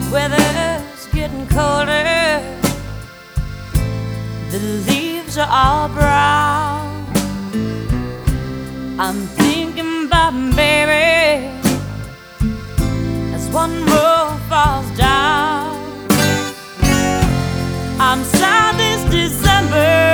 Weather's getting colder, the leaves are all brown. I'm thinking about baby as one more falls down. I'm sad this December,